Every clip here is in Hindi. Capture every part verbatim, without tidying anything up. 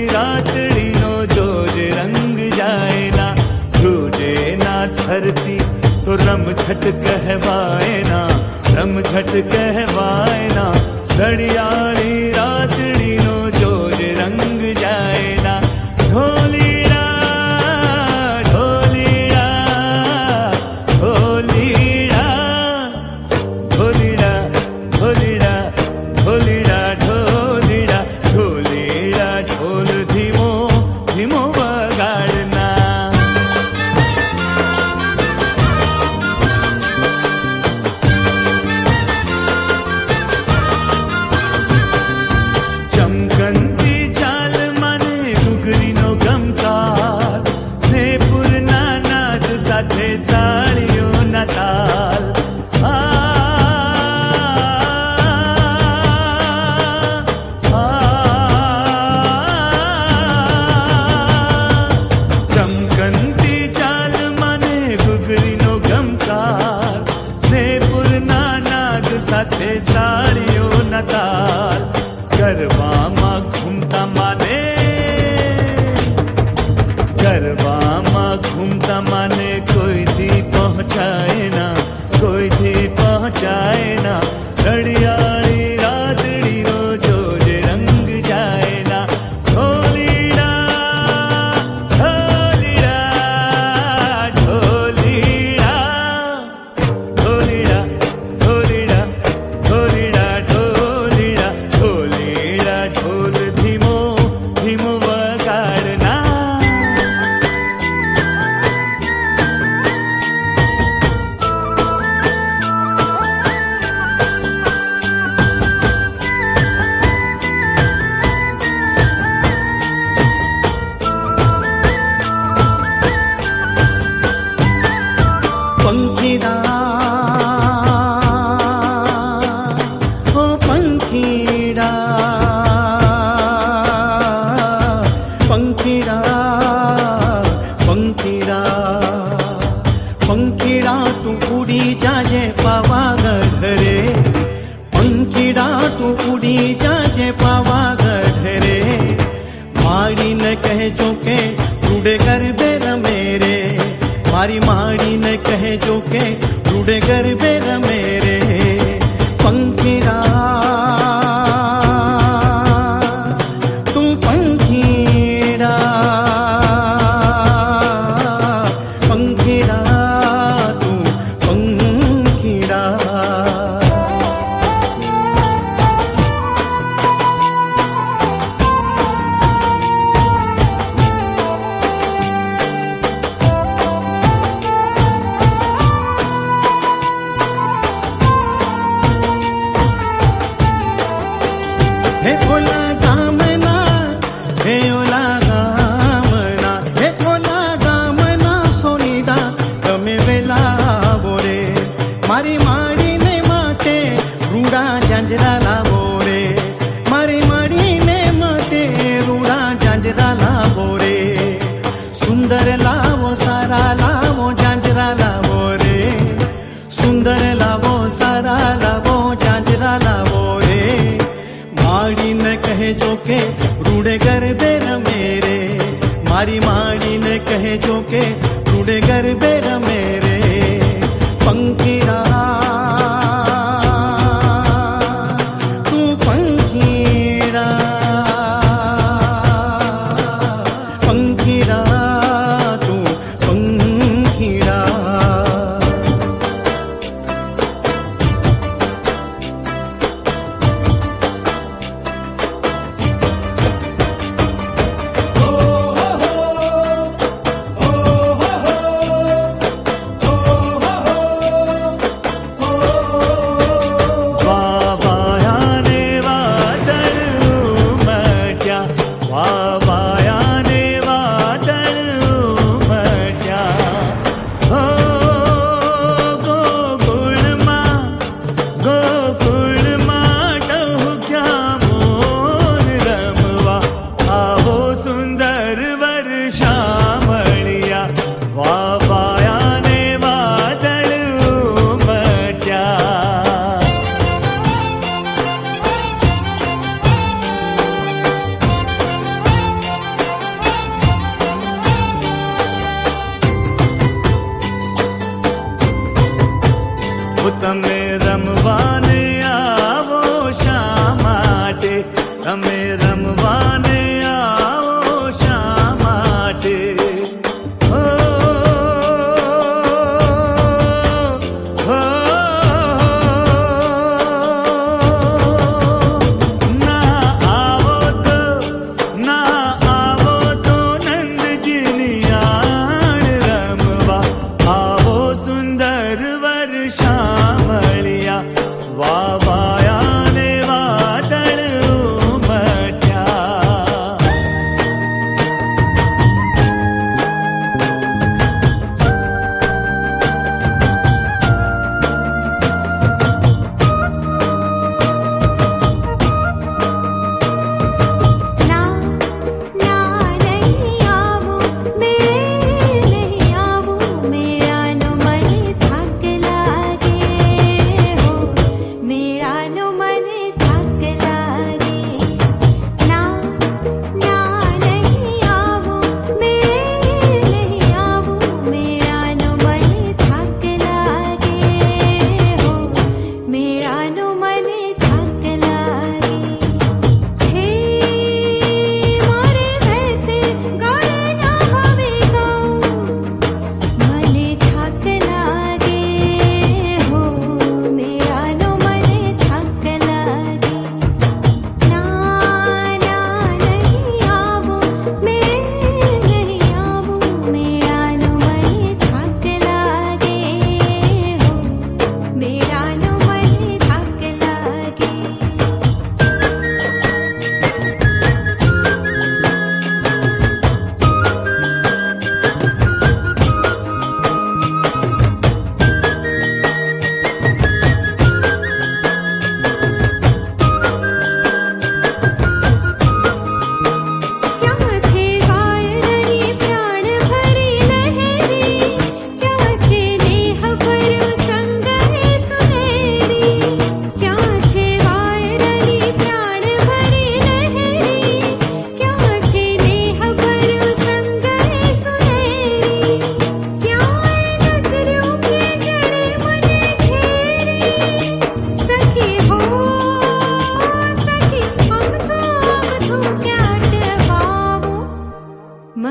रातड़ी नो जोज रंग जाए ना, झूठे ना धरती तो रम झट कहवाए ना, रम झट कहवाए ना, घड़ियाली रातड़ी नो जोज रंग जाए ना। ढोलीड़ा ढोलीड़ा ढोलीड़ा ढोलीड़ा ढोलीड़ा ढोलीड़ा ढोलीड़ा ढोलीड़ा ढोल धीमो धीमो वगाड़ना। चमकंती चाल माने घुघरी नो गमकार, ने पूर्णा नाद साथे ताळीओ ना ताल। आ, आ, चमकंती चाल माने घुघरी नो गमकार, ने पूर्णा नाद साथे ताळीओ ना ताल। गरबाમાં घूमता माने गरबाમાં घूमता माने कोई थी पहुंचाए ना, कोई थी पहुंचाए ना, घड़ियाली रातड़ी नो जोज रंग जाए ना। ढोलीड़ा ढोलीड़ा ढोलीड़ा ढोलीड़ा ढोलीड़ा ढोलीड़ा ढोलीड़ा ढोलीड़ा ढोल धीमो धीमो वगाड़ना। पंखीड़ा ओ पंखीड़ा पंखीड़ा पंखीड़ा पंखीड़ा तू उड़ी जाजे पावागढ़ रे, पंखीड़ा तू उड़ी जाजे पावागढ़ रे। माड़ी न कह जो के रूड़े गरबे रमे रे, मारी माड़ी न कहे जो के रूड़े गरबे रमे रे। पंखीड़ा तू पंखीड़ा पंखीड़ा तू पंखीड़ा। हे ओला गामना हे ओला गामना हे ओला गामना सोनीदा તમે વેલા આવો રે, મારી માડીને માટે રૂડા જાંજરા લાવો રે, મારી માડીને માટે રૂડા જાંજરા લાવો રે। સુંદર લાવો સારા લાવો જાંજરા લાવો રે, સુંદર લાવો સારા લાવો જાંજરા લાવો રે। माड़ी न कहे जो के रूड़े गरबे रमे रे, मारी माड़ी न कहे जो के रूड़े गरबे रमे रे। पंखीड़ा तू पंखीड़ा पंखीड़ा तू पंखीड़ा।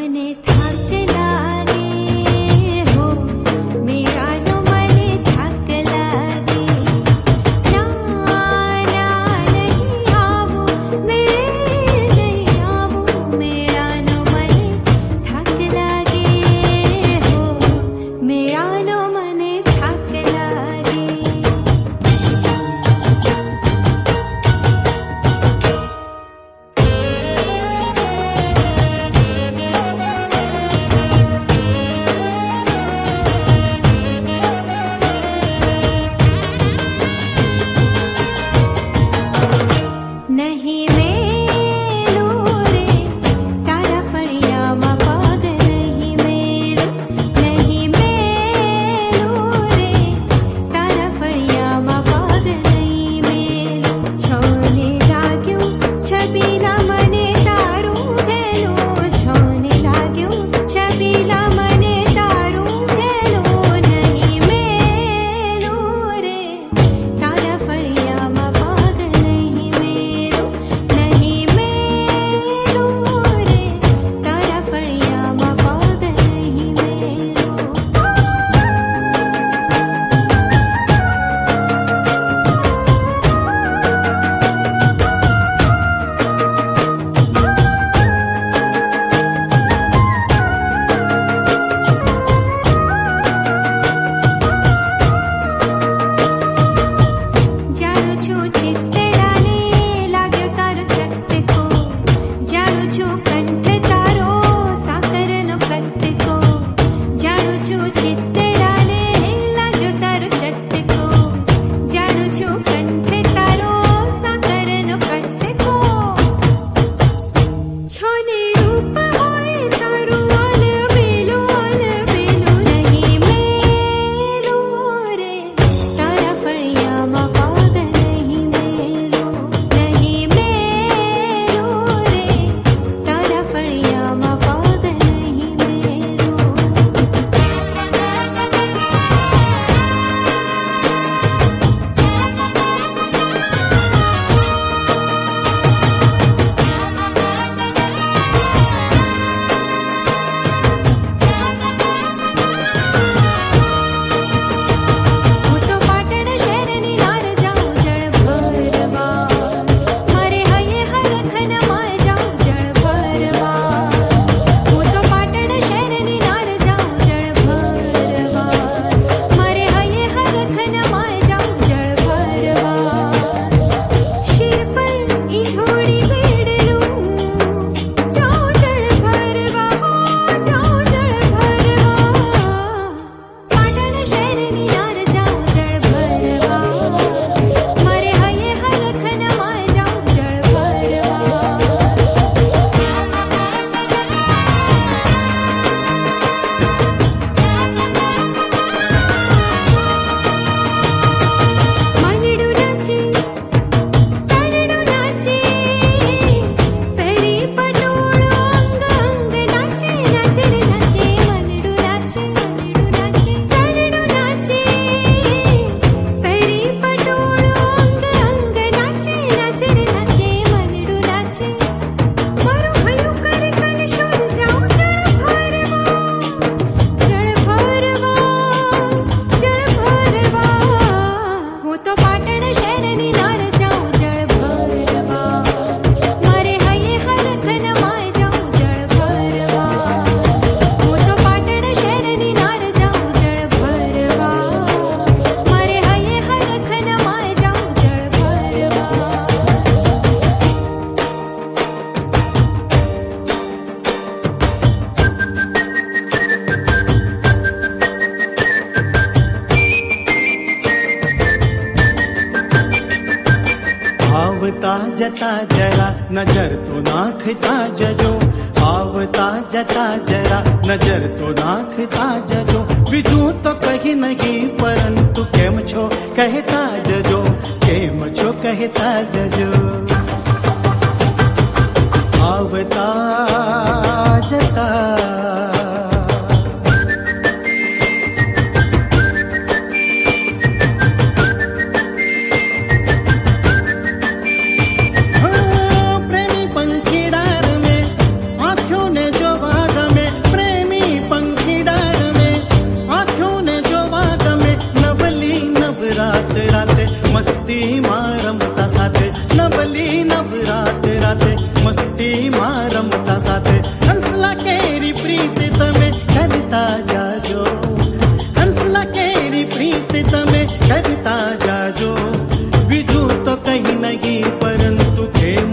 आवता जता जरा नजर तो नाखता जजो, आवता जता जरा नजर तो नाखता जजो। बीजू तो कहीं नहीं परंतु केम छो कहता जजो, केम छो कहता जजो। आवता जता प्रेमी पंखी डार में आँखों ने जो बाग में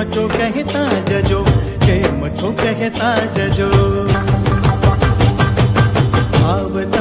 मचो कहता जजो, के मचो कहता जजो। आवत